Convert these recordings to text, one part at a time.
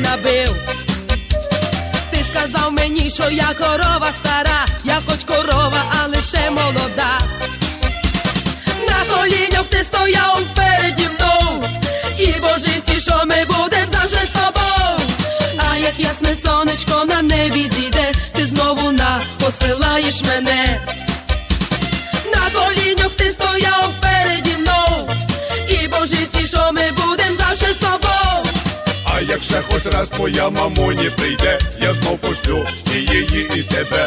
набив. Ти сказав мені, що я корова стара, я хоч корова, а лише молода. На колінях ти стояв переді мною і божився, що ми будем завжди з тобою. А як ясне сонечко на небі зійде, ти знову посилаєш мене. На колінях ти стояв переді мною і божився, що ми будем завжди з тобою. А як ще хоч раз твоя мамуні прийде, я знов пошлю і її, і тебе.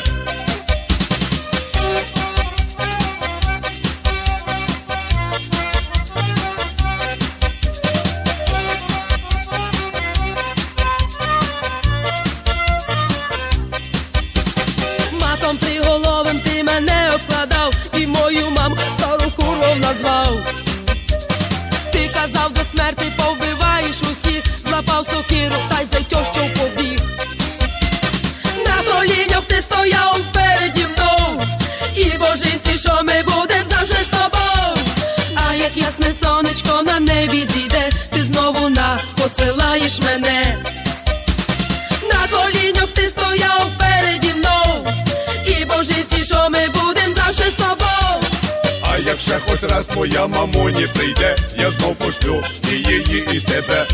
Матом триголовим ти мене обкладав і мою маму стару курву назвав. Ти казав, до смерти повбиваєш усіх, злапав сокиру та й за тьощою побіг. На колінях ти стояв переді мною і божився, що ми будем завжди з тобою. А як ясне сонечко на небі зійде, ти знову посилаєш мене. На колінях ти стояв переді мною і божився, що ми будем завжди з тобою. А як ще хоч раз твоя мамуні прийде, я знов пошлю і її, і тебе.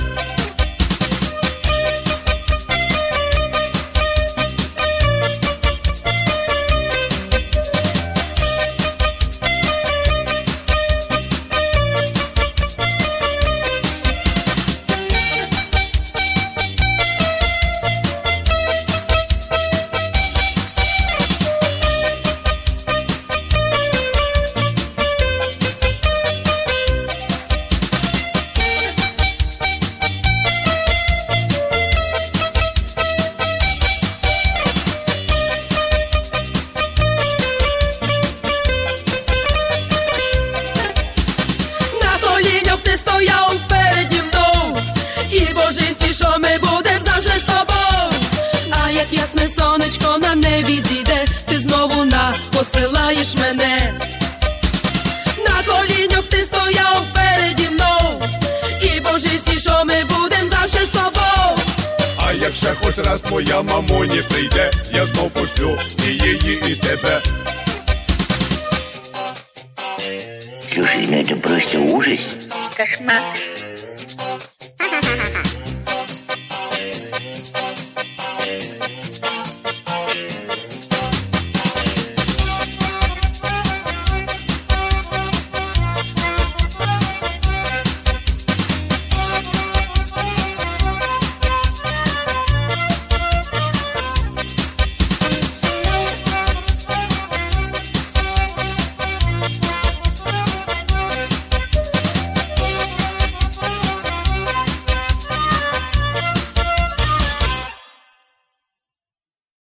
Ти стояв переді мною і божився, що ми будем завжди з тобою. А як ясне сонечко на небі зійде, ти знову посилаєш мене. На колінях ти стояв переді мною і божився, що ми будем завжди з тобою. А як ще хоч раз твоя мамуні прийде, я знов пошлю і її, і тебе. Слушай, ну это просто ужас. Кошмар.